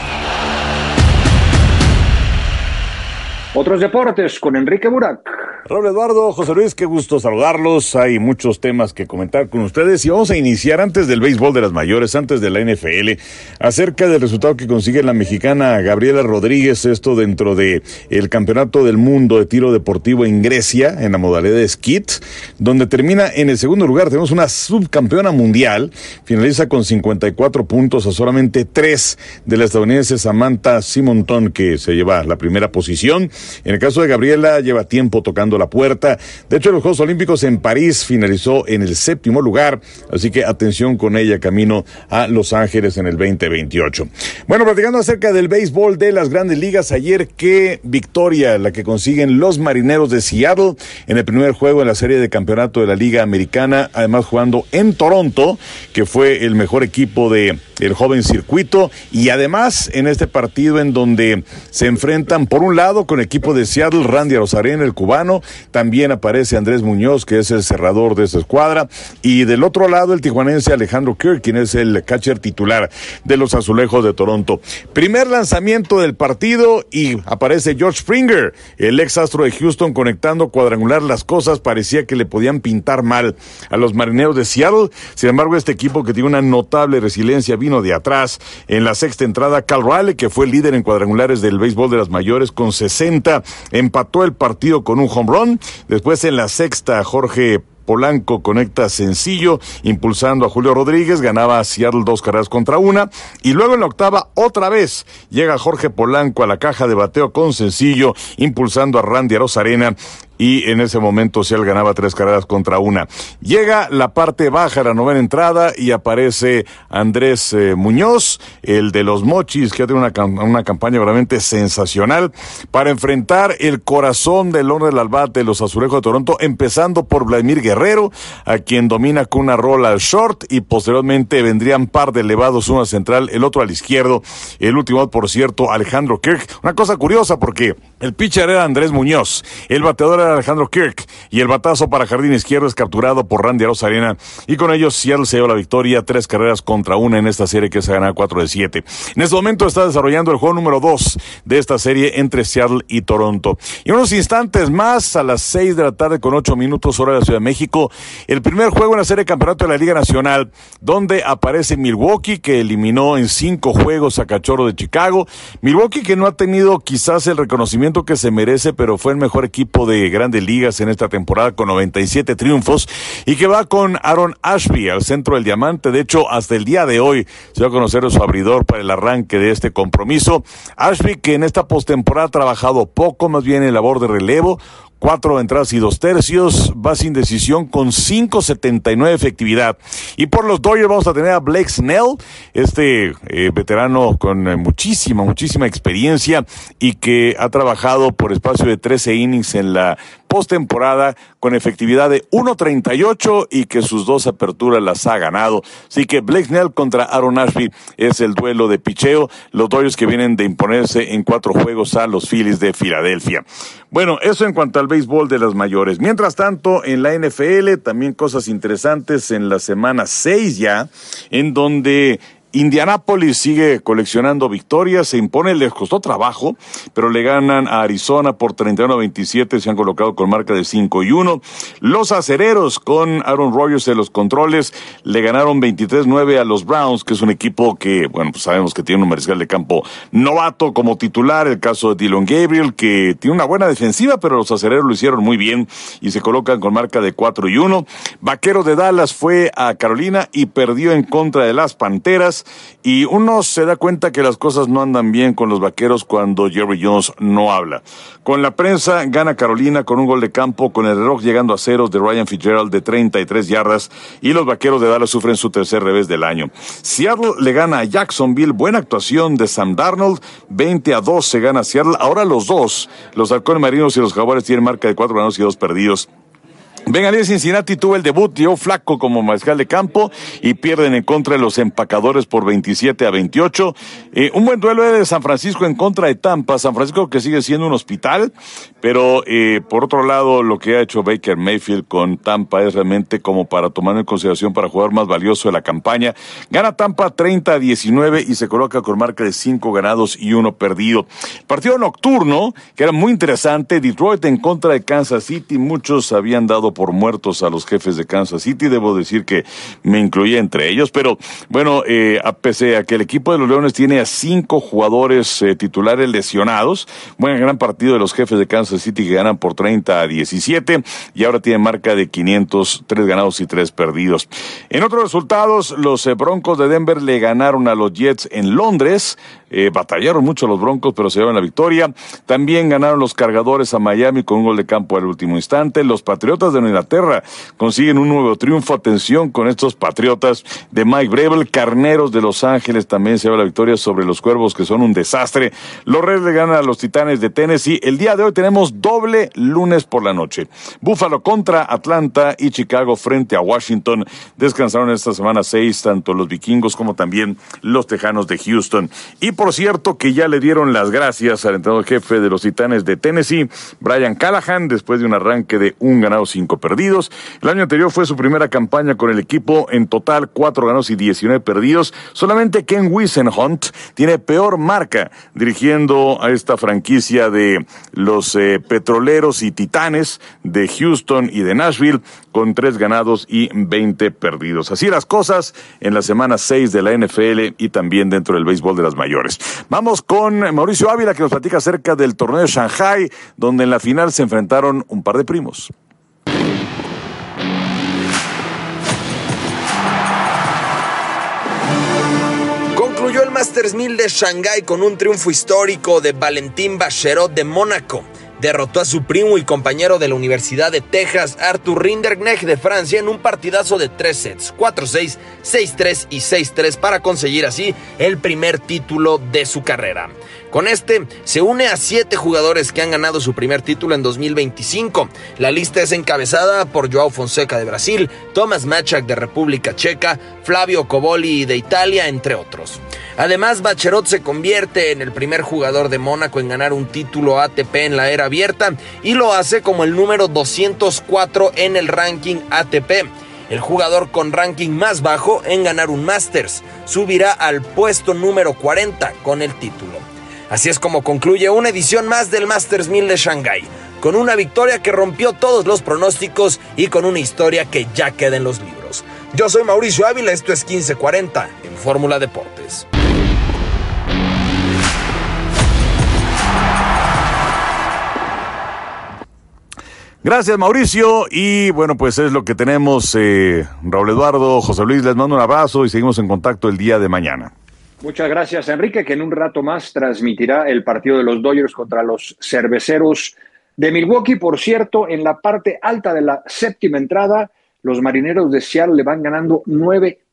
Otros deportes con Enrique Burak. Raúl Eduardo, José Luis, qué gusto saludarlos. Hay muchos temas que comentar con ustedes y vamos a iniciar antes del béisbol de las mayores, antes de la N F L, acerca del resultado que consigue la mexicana Gabriela Rodríguez, esto dentro de el Campeonato del Mundo de Tiro Deportivo en Grecia, en la modalidad de skit, donde termina en el segundo lugar. Tenemos una subcampeona mundial, finaliza con cincuenta y cuatro puntos a solamente tres de la estadounidense Samantha Simonton, que se lleva la primera posición. En el caso de Gabriela, lleva tiempo tocando la puerta. De hecho, en los Juegos Olímpicos en París finalizó en el séptimo lugar, así que atención con ella camino a Los Ángeles en el veinte veintiocho. Bueno, platicando acerca del béisbol de las Grandes Ligas, ayer qué victoria la que consiguen los Marineros de Seattle en el primer juego en la serie de campeonato de la Liga Americana, además jugando en Toronto, que fue el mejor equipo de el joven circuito, y además en este partido en donde se enfrentan por un lado con el equipo de Seattle, Randy Arozarena, el cubano, también aparece Andrés Muñoz, que es el cerrador de esa escuadra, y del otro lado el tijuanense Alejandro Kirk, quien es el catcher titular de los Azulejos de Toronto. Primer lanzamiento del partido y aparece George Springer, el ex astro de Houston, conectando cuadrangular. Las cosas parecía que le podían pintar mal a los Marineros de Seattle. Sin embargo, este equipo que tiene una notable resiliencia vino de atrás. En la sexta entrada, Cal Raleigh, que fue el líder en cuadrangulares del béisbol de las mayores con sesenta, empató el partido con un home run. Después en la sexta, Jorge Polanco conecta sencillo, impulsando a Julio Rodríguez, ganaba a Seattle dos carreras contra una, y luego en la octava otra vez llega Jorge Polanco a la caja de bateo con sencillo, impulsando a Randy Arozarena, y en ese momento Seattle ganaba tres carreras contra una. Llega la parte baja de la novena entrada y aparece Andrés eh, Muñoz, el de los Mochis, que ha tenido una, una campaña realmente sensacional para enfrentar el corazón del hombre del albate de los Azulejos de Toronto, empezando por Vladimir Guerrero, a quien domina con una rola al short, y posteriormente vendrían par de elevados, uno al central, el otro al izquierdo. El último, por cierto, Alejandro Kirk. Una cosa curiosa, porque el pitcher era Andrés Muñoz, el bateador era Alejandro Kirk, y el batazo para jardín izquierdo es capturado por Randy Arozarena, y con ellos Seattle se lleva la victoria, tres carreras contra una en esta serie que se gana cuatro de siete. En este momento está desarrollando el juego número dos de esta serie entre Seattle y Toronto. Y unos instantes más, a las seis de la tarde con ocho minutos hora de la Ciudad de México, el primer juego en la serie de campeonato de la Liga Nacional, donde aparece Milwaukee, que eliminó en cinco juegos a Cachorro de Chicago. Milwaukee, que no ha tenido quizás el reconocimiento que se merece, pero fue el mejor equipo de Grandes Ligas en esta temporada con noventa y siete triunfos, y que va con Aaron Ashby al centro del diamante. De hecho, hasta el día de hoy se va a conocer su abridor para el arranque de este compromiso. Ashby, que en esta postemporada ha trabajado poco, más bien en labor de relevo, cuatro entradas y dos tercios, va sin decisión con cinco setenta y nueve efectividad. Y por los Dodgers vamos a tener a Blake Snell, este eh, veterano con eh, muchísima, muchísima experiencia, y que ha trabajado por espacio de trece innings en la postemporada con efectividad de uno treinta y ocho y que sus dos aperturas las ha ganado. Así que Blake Snell contra Aaron Ashby es el duelo de picheo. Los Dodgers que vienen de imponerse en cuatro juegos a los Phillies de Filadelfia. Bueno, eso en cuanto al béisbol de las mayores. Mientras tanto, en la N F L también cosas interesantes en la semana seis ya, en donde Indianápolis sigue coleccionando victorias, se impone, les costó trabajo, pero le ganan a Arizona por treinta y uno a veintisiete, se han colocado con marca de cinco y uno. Los Acereros con Aaron Rodgers en los controles le ganaron veintitrés nueve a los Browns, que es un equipo que, bueno, pues sabemos que tiene un mariscal de campo novato como titular, el caso de Dillon Gabriel, que tiene una buena defensiva, pero los Acereros lo hicieron muy bien y se colocan con marca de cuatro y uno. Vaqueros de Dallas fue a Carolina y perdió en contra de las Panteras. Y uno se da cuenta que las cosas no andan bien con los Vaqueros cuando Jerry Jones no habla. Con la prensa gana Carolina con un gol de campo, con el reloj llegando a ceros de Ryan Fitzgerald de treinta y tres yardas, y los Vaqueros de Dallas sufren su tercer revés del año. Seattle le gana a Jacksonville, buena actuación de Sam Darnold, veinte a dos se gana Seattle. Ahora los dos, los Halcones Marinos y los Jaguares, tienen marca de cuatro ganados y dos perdidos. Bengalí Cincinnati tuvo el debut, llegó flaco como mariscal de campo y pierden en contra de los Empacadores por veintisiete a veintiocho. Eh, un buen duelo de San Francisco en contra de Tampa. San Francisco que sigue siendo un hospital, pero eh, por otro lado lo que ha hecho Baker Mayfield con Tampa es realmente como para tomar en consideración para jugador más valioso de la campaña. Gana Tampa treinta a diecinueve y se coloca con marca de cinco ganados y uno perdido. Partido nocturno que era muy interesante, Detroit en contra de Kansas City. Muchos habían dado por muertos a los jefes de Kansas City, debo decir que me incluía entre ellos, pero bueno, eh, a pesar a que el equipo de los Leones tiene a cinco jugadores eh, titulares lesionados, buen gran partido de los jefes de Kansas City que ganan por treinta a diecisiete y ahora tienen marca de quinientos tres ganados y tres perdidos. En otros resultados, los eh, Broncos de Denver le ganaron a los Jets en Londres, eh, batallaron mucho los Broncos, pero se llevan la victoria. También ganaron los Cargadores a Miami con un gol de campo al último instante. Los Patriotas de Inglaterra consiguen un nuevo triunfo. Atención con estos Patriotas de Mike Vrabel. Carneros de Los Ángeles también se lleva la victoria sobre los Cuervos, que son un desastre. Los Reds le ganan a los Titanes de Tennessee. El día de hoy tenemos doble lunes por la noche. Buffalo contra Atlanta y Chicago frente a Washington. Descansaron esta semana seis tanto los Vikingos como también los Tejanos de Houston. Y por cierto que ya le dieron las gracias al entrenador jefe de los Titanes de Tennessee, Brian Callahan, después de un arranque de un ganado, cinco perdidos. El año anterior fue su primera campaña con el equipo, en total cuatro ganados y diecinueve perdidos. Solamente Ken Whisenhunt tiene peor marca dirigiendo a esta franquicia de los eh, Petroleros y Titanes de Houston y de Nashville, con tres ganados y veinte perdidos. Así las cosas en la semana seis de la N F L y también dentro del béisbol de las mayores. Vamos con Mauricio Ávila, que nos platica acerca del torneo de Shanghai, donde en la final se enfrentaron un par de primos. Concluyó el Masters mil de Shanghái con un triunfo histórico de Valentín Vacherot de Mónaco. Derrotó a su primo y compañero de la Universidad de Texas, Arthur Rinderknecht de Francia, en un partidazo de tres sets, cuatro seis, seis tres y seis tres, para conseguir así el primer título de su carrera. Con este, se une a siete jugadores que han ganado su primer título en dos mil veinticinco. La lista es encabezada por Joao Fonseca de Brasil, Tomáš Maček de República Checa, Flavio Cobolli de Italia, entre otros. Además, Vacherot se convierte en el primer jugador de Mónaco en ganar un título A T P en la era abierta y lo hace como el número doscientos cuatro en el ranking A T P. El jugador con ranking más bajo en ganar un Masters subirá al puesto número cuarenta con el título. Así es como concluye una edición más del Masters mil de Shanghái, con una victoria que rompió todos los pronósticos y con una historia que ya queda en los libros. Yo soy Mauricio Ávila, esto es quince cuarenta en Fórmula Deportes. Gracias, Mauricio, y bueno, pues es lo que tenemos. eh, Raúl Eduardo, José Luis, les mando un abrazo y seguimos en contacto el día de mañana. Muchas gracias, Enrique, que en un rato más transmitirá el partido de los Dodgers contra los Cerveceros de Milwaukee. Por cierto, en la parte alta de la séptima entrada, los Marineros de Seattle le van ganando nueve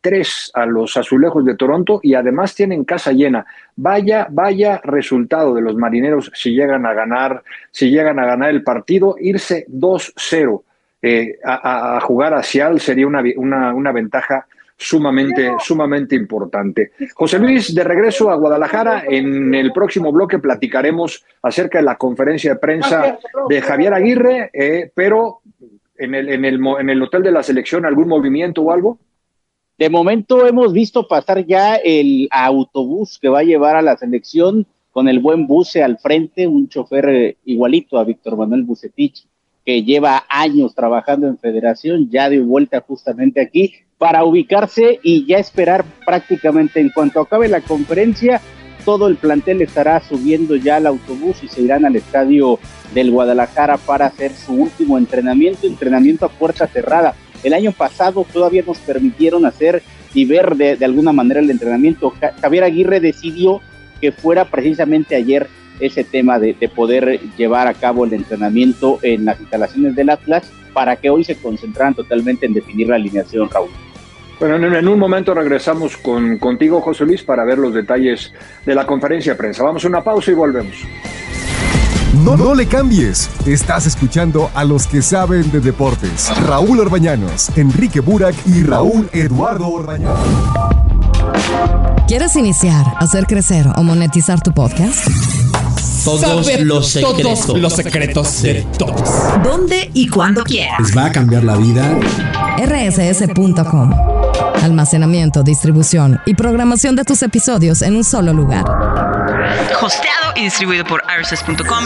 tres a los Azulejos de Toronto y además tienen casa llena. Vaya, vaya resultado de los Marineros si llegan a ganar, si llegan a ganar el partido, irse dos cero eh, a, a jugar a Seattle sería una, una, una ventaja sumamente, sumamente importante. José Luis, de regreso a Guadalajara, en el próximo bloque platicaremos acerca de la conferencia de prensa de Javier Aguirre, eh, pero en el, en, el, en el hotel de la selección, ¿algún movimiento o algo? De momento hemos visto pasar ya el autobús que va a llevar a la selección con el buen Buce al frente, un chofer eh, igualito a Víctor Manuel Bucetich, que lleva años trabajando en Federación, ya dio vuelta justamente aquí para ubicarse y ya esperar prácticamente en cuanto acabe la conferencia, todo el plantel estará subiendo ya al autobús y se irán al estadio del Guadalajara para hacer su último entrenamiento, entrenamiento a puerta cerrada. El año pasado todavía nos permitieron hacer y ver de, de alguna manera el entrenamiento. Javier Aguirre decidió que fuera precisamente ayer ese tema de, de poder llevar a cabo el entrenamiento en las instalaciones del Atlas para que hoy se concentraran totalmente en definir la alineación, Raúl. Bueno, en, en un momento regresamos con, contigo, José Luis, para ver los detalles de la conferencia de prensa. Vamos a una pausa y volvemos. No, no le cambies. Estás escuchando a los que saben de deportes. Raúl Orbañanos, Enrique Burak y Raúl Eduardo Orbañanos. ¿Quieres iniciar, hacer crecer o monetizar tu podcast? Todos Saber los secretos. Todos los secretos de todos. ¿Dónde y cuándo quieras? Les va a cambiar la vida. R S S punto com. Almacenamiento, distribución y programación de tus episodios en un solo lugar. Hosteado y distribuido por R S S punto com.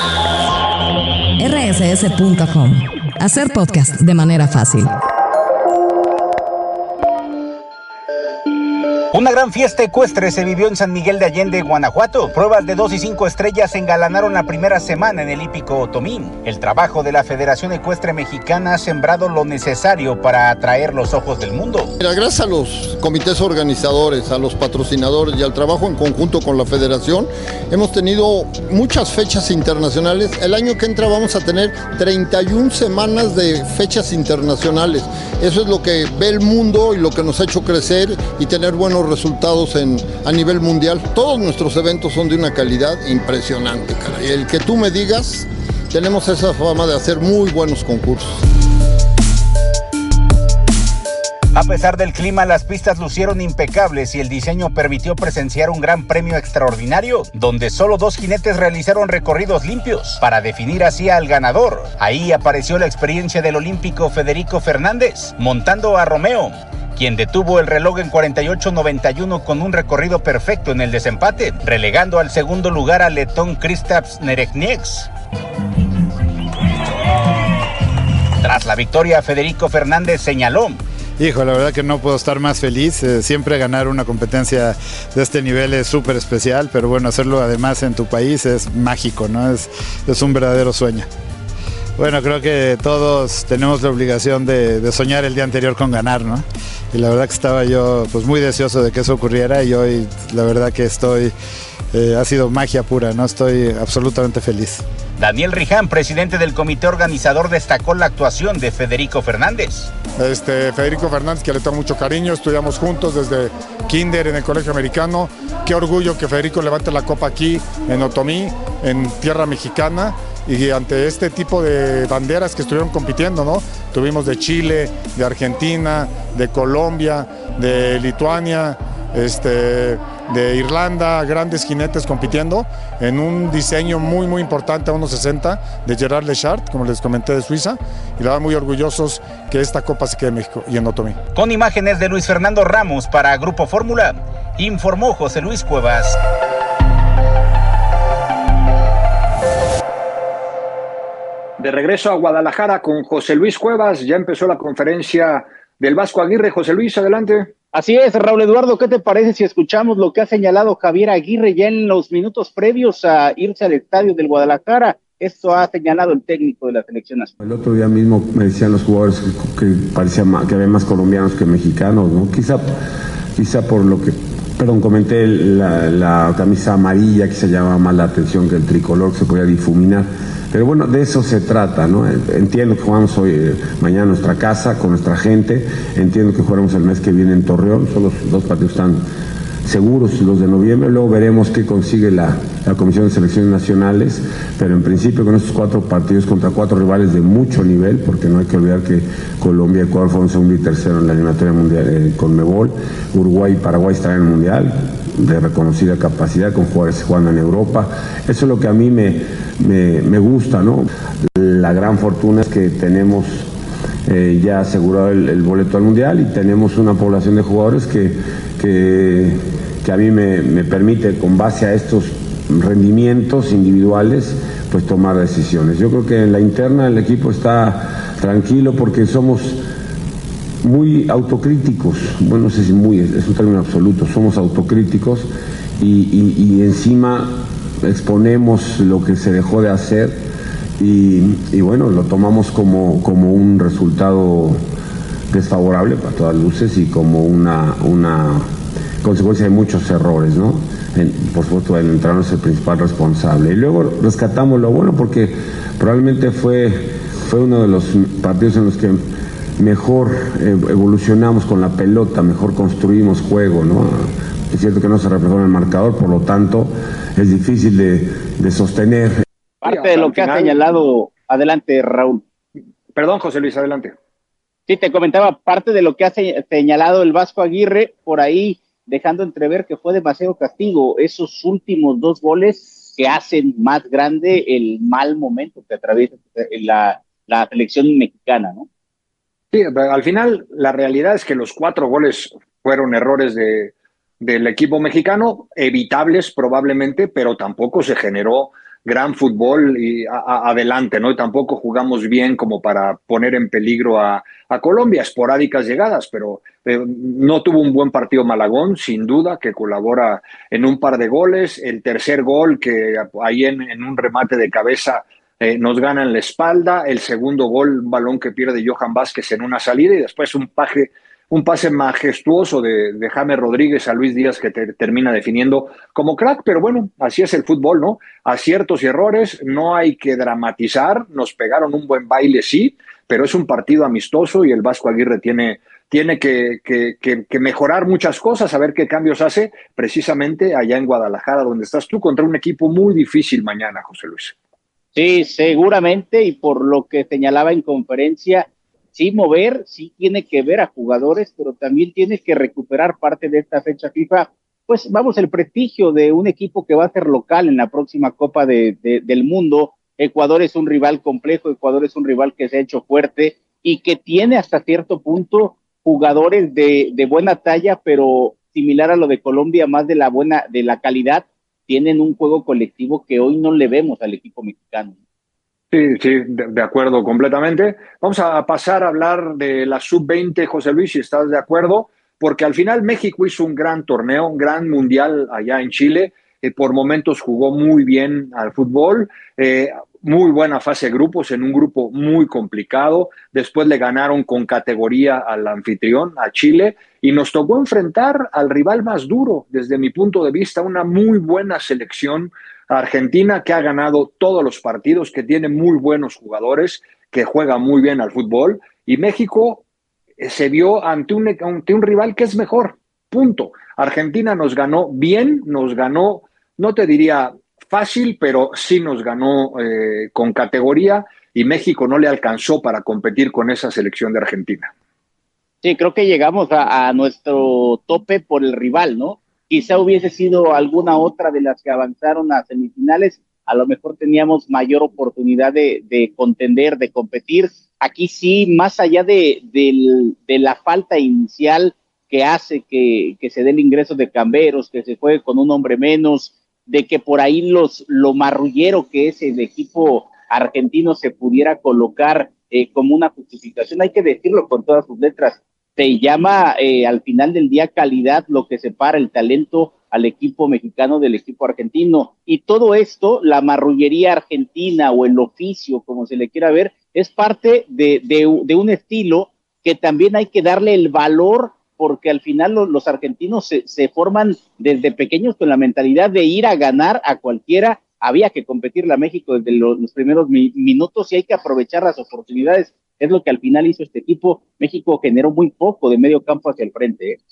R S S punto com. Hacer podcast de manera fácil. Una gran fiesta ecuestre se vivió en San Miguel de Allende, Guanajuato. Pruebas de dos y cinco estrellas engalanaron la primera semana en el hípico Otomí. El trabajo de la Federación Ecuestre Mexicana ha sembrado lo necesario para atraer los ojos del mundo. Mira, gracias a los comités organizadores, a los patrocinadores y al trabajo en conjunto con la Federación, hemos tenido muchas fechas internacionales. El año que entra vamos a tener treinta y una semanas de fechas internacionales. Eso es lo que ve el mundo y lo que nos ha hecho crecer y tener buenos resultados en, a nivel mundial. Todos nuestros eventos son de una calidad impresionante, caray. El que tú me digas, tenemos esa fama de hacer muy buenos concursos. A pesar del clima, las pistas lucieron impecables y el diseño permitió presenciar un gran premio extraordinario, donde solo dos jinetes realizaron recorridos limpios para definir así al ganador. Ahí apareció la experiencia del olímpico Federico Fernández, montando a Romeo, quien detuvo el reloj en cuarenta y ocho noventa y uno con un recorrido perfecto en el desempate, relegando al segundo lugar al letón Kristaps Nereknieks. Tras la victoria, Federico Fernández señaló: Hijo, la verdad que no puedo estar más feliz. Eh, siempre ganar una competencia de este nivel es súper especial, pero bueno, hacerlo además en tu país es mágico, ¿no? Es, es un verdadero sueño. Bueno, creo que todos tenemos la obligación de, de soñar el día anterior con ganar, ¿no? Y la verdad que estaba yo pues muy deseoso de que eso ocurriera y hoy la verdad que estoy, eh, ha sido magia pura, ¿no? Estoy absolutamente feliz. Daniel Riján, presidente del comité organizador, destacó la actuación de Federico Fernández. Este, Federico Fernández, que le tengo mucho cariño, estudiamos juntos desde kinder en el colegio americano. Qué orgullo que Federico levante la copa aquí en Otomí, en tierra mexicana. Y ante este tipo de banderas que estuvieron compitiendo, ¿no? Tuvimos de Chile, de Argentina, de Colombia, de Lituania, este, de Irlanda, grandes jinetes compitiendo en un diseño muy muy importante a uno sesenta de Gerard Lechart, como les comenté, de Suiza, y la verdad muy orgullosos que esta copa se quede en México y en Otomí. Con imágenes de Luis Fernando Ramos para Grupo Fórmula, informó José Luis Cuevas. De regreso a Guadalajara con José Luis Cuevas, ya empezó la conferencia del Vasco Aguirre. José Luis, adelante. Así es, Raúl Eduardo, ¿qué te parece si escuchamos lo que ha señalado Javier Aguirre ya en los minutos previos a irse al estadio del Guadalajara? Esto ha señalado el técnico de la selección nacional. El otro día mismo me decían los jugadores que, que parecía más, que había más colombianos que mexicanos, ¿no? Quizá, quizá por lo que, perdón, comenté la, la camisa amarilla que se llamaba más la atención que el tricolor que se podía difuminar. Pero bueno, de eso se trata, ¿no? Entiendo que jugamos hoy, eh, mañana en nuestra casa, con nuestra gente, entiendo que jugaremos el mes que viene en Torreón, son los dos partidos están seguros, los de noviembre, luego veremos qué consigue la, la Comisión de Selecciones Nacionales, pero en principio con estos cuatro partidos contra cuatro rivales de mucho nivel, porque no hay que olvidar que Colombia y Ecuador fueron segundo y tercero en la eliminatoria mundial eh, con Mebol, Uruguay y Paraguay estarán en el mundial, de reconocida capacidad, con jugadores jugando en Europa. Eso es lo que a mí me, me, me gusta, ¿no? La gran fortuna es que tenemos eh, ya asegurado el, el boleto al mundial y tenemos una población de jugadores que, que, que a mí me, me permite, con base a estos rendimientos individuales, pues tomar decisiones. Yo creo que en la interna el equipo está tranquilo porque somos muy autocríticos, bueno, no sé si muy, es un término absoluto, somos autocríticos y, y, y encima exponemos lo que se dejó de hacer y, y bueno, lo tomamos como, como un resultado desfavorable para todas luces y como una, una consecuencia de muchos errores, ¿no? En, por supuesto, el entrenador es el principal responsable. Y luego rescatamos lo bueno porque probablemente fue, fue uno de los partidos en los que mejor evolucionamos con la pelota, mejor construimos juego, ¿no? Es cierto que no se reflejó en el marcador, por lo tanto es difícil de, de sostener. Parte de lo que ha señalado, adelante Raúl. Perdón, José Luis, adelante. Sí, te comentaba, parte de lo que ha señalado el Vasco Aguirre, por ahí dejando entrever que fue demasiado castigo, esos últimos dos goles que hacen más grande el mal momento que atraviesa la, la selección mexicana, ¿no? Sí, al final la realidad es que los cuatro goles fueron errores de, del equipo mexicano, evitables probablemente, pero tampoco se generó gran fútbol y a, a, adelante, ¿no? Y tampoco jugamos bien como para poner en peligro a, a Colombia, esporádicas llegadas, pero eh, no tuvo un buen partido Malagón, sin duda, que colabora en un par de goles. El tercer gol, que ahí en, en un remate de cabeza Eh, nos gana en la espalda, el segundo gol, un balón que pierde Johan Vázquez en una salida y después un, paje, un pase majestuoso de, de James Rodríguez a Luis Díaz que te, termina definiendo como crack, pero bueno, así es el fútbol, ¿no? Aciertos y errores, no hay que dramatizar, nos pegaron un buen baile, sí, pero es un partido amistoso y el Vasco Aguirre tiene, tiene que, que, que, que mejorar muchas cosas, a ver qué cambios hace precisamente allá en Guadalajara, donde estás tú, contra un equipo muy difícil mañana, José Luis. Sí, seguramente, y por lo que señalaba en conferencia, sí mover, sí tiene que ver a jugadores, pero también tiene que recuperar parte de esta fecha FIFA, pues vamos, el prestigio de un equipo que va a ser local en la próxima Copa de, de, del Mundo. Ecuador es un rival complejo, Ecuador es un rival que se ha hecho fuerte y que tiene hasta cierto punto jugadores de, de buena talla, pero similar a lo de Colombia, más de la buena, de la calidad. Tienen un juego colectivo que hoy no le vemos al equipo mexicano. Sí, sí, de, de acuerdo completamente. Vamos a pasar a hablar de la sub veinte, José Luis, si estás de acuerdo, porque al final México hizo un gran torneo, un gran mundial allá en Chile. Eh, por momentos jugó muy bien al fútbol, eh, muy buena fase de grupos, en un grupo muy complicado. Después le ganaron con categoría al anfitrión, a Chile, y nos tocó enfrentar al rival más duro, desde mi punto de vista, una muy buena selección argentina que ha ganado todos los partidos, que tiene muy buenos jugadores, que juega muy bien al fútbol, y México se vio ante un, ante un rival que es mejor, punto. Argentina nos ganó bien, nos ganó, no te diría fácil, pero sí nos ganó eh, con categoría, y México no le alcanzó para competir con esa selección de Argentina. Sí, creo que llegamos a, a nuestro tope por el rival, ¿no? Quizá hubiese sido alguna otra de las que avanzaron a semifinales, a lo mejor teníamos mayor oportunidad de, de contender, de competir. Aquí sí, más allá de, de, de la falta inicial que hace que, que se dé el ingreso de camberos, que se juegue con un hombre menos, de que por ahí los, lo marrullero que es el equipo argentino se pudiera colocar eh, como una justificación, hay que decirlo con todas sus letras, se llama eh, al final del día calidad lo que separa el talento al equipo mexicano del equipo argentino, y todo esto, la marrullería argentina o el oficio, como se le quiera ver, es parte de, de, de un estilo que también hay que darle el valor, porque al final los, los argentinos se, se forman desde pequeños con la mentalidad de ir a ganar a cualquiera, había que competirle a México desde los, los primeros mi, minutos y hay que aprovechar las oportunidades. Es lo que al final hizo este equipo. México generó muy poco de medio campo hacia el frente. ¿eh?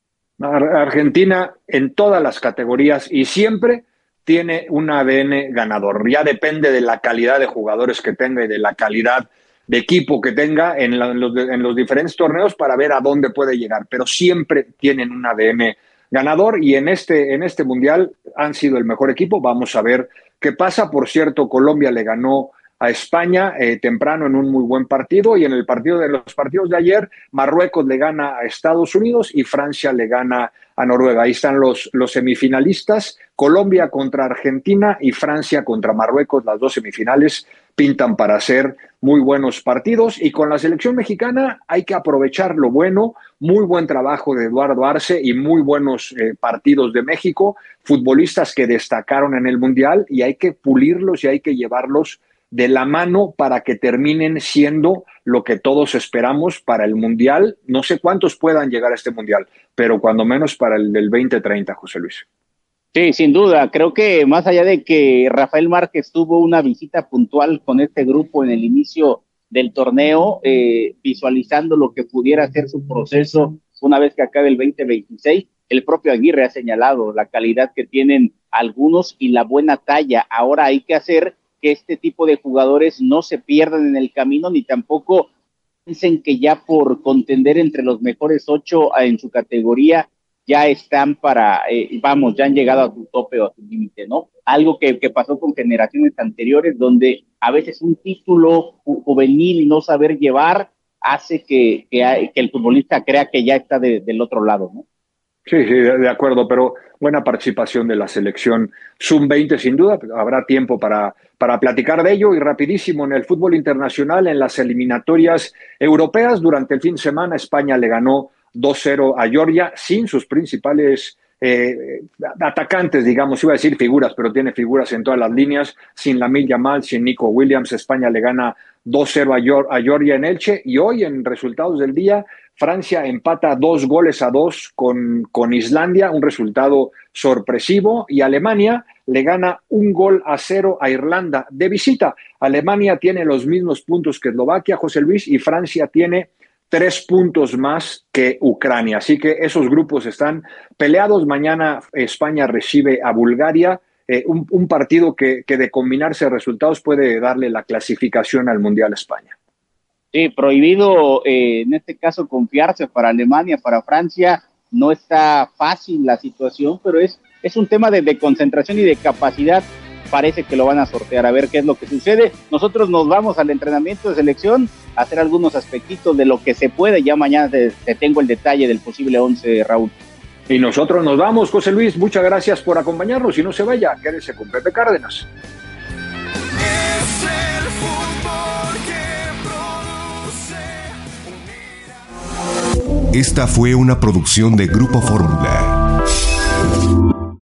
Argentina en todas las categorías y siempre tiene un A D N ganador. Ya depende de la calidad de jugadores que tenga y de la calidad de equipo que tenga en, la, en, los, en los diferentes torneos para ver a dónde puede llegar, pero siempre tienen un A D N ganador y en este, en este mundial han sido el mejor equipo. Vamos a ver qué pasa. Por cierto, Colombia le ganó a España eh, temprano en un muy buen partido y en el partido de los partidos de ayer, Marruecos le gana a Estados Unidos y Francia le gana a Noruega. Ahí están los, los semifinalistas, Colombia contra Argentina y Francia contra Marruecos. Las dos semifinales pintan para hacer muy buenos partidos y con la selección mexicana hay que aprovechar lo bueno, muy buen trabajo de Eduardo Arce y muy buenos eh, partidos de México, futbolistas que destacaron en el Mundial y hay que pulirlos y hay que llevarlos de la mano para que terminen siendo lo que todos esperamos para el Mundial. No sé cuántos puedan llegar a este Mundial, pero cuando menos para el del veinte treinta, José Luis. Sí, sin duda. Creo que más allá de que Rafael Márquez tuvo una visita puntual con este grupo en el inicio del torneo, eh, visualizando lo que pudiera ser su proceso una vez que acabe el veinte veintiséis, el propio Aguirre ha señalado la calidad que tienen algunos y la buena talla. Ahora hay que hacer que este tipo de jugadores no se pierdan en el camino, ni tampoco piensen que ya por contender entre los mejores ocho en su categoría ya están para, eh, vamos, ya han llegado a su tope o a su límite, ¿no? Algo que, que pasó con generaciones anteriores, donde a veces un título ju- juvenil y no saber llevar hace que, que, hay, que el futbolista crea que ya está de, del otro lado, ¿no? Sí, sí, de, de acuerdo, pero buena participación de la selección sub veinte sin duda, habrá tiempo para, para platicar de ello y rapidísimo en el fútbol internacional, en las eliminatorias europeas, durante el fin de semana España le ganó dos cero a Georgia sin sus principales eh, atacantes, digamos, iba a decir figuras, pero tiene figuras en todas las líneas, sin Lamine Yamal, sin Nico Williams. España le gana dos cero a, Geor- a Georgia en Elche y hoy en resultados del día Francia empata dos goles a dos con, con Islandia, un resultado sorpresivo, y Alemania le gana un gol a cero a Irlanda de visita. Alemania tiene los mismos puntos que Eslovaquia, José Luis, y Francia tiene tres puntos más que Ucrania. Así que esos grupos están peleados. Mañana España recibe a Bulgaria, eh, un, un partido que, que de combinarse resultados puede darle la clasificación al Mundial a España. Sí, prohibido eh, en este caso confiarse para Alemania, para Francia. No está fácil la situación, pero es, es un tema de, de concentración y de capacidad. Parece que lo van a sortear, a ver qué es lo que sucede. Nosotros nos vamos al entrenamiento de selección a hacer algunos aspectitos de lo que se puede. Ya mañana te, te tengo el detalle del posible once, Raúl. Y nosotros nos vamos, José Luis. Muchas gracias por acompañarnos y no se vaya, quédese con Pepe Cárdenas. Esta fue una producción de Grupo Fórmula.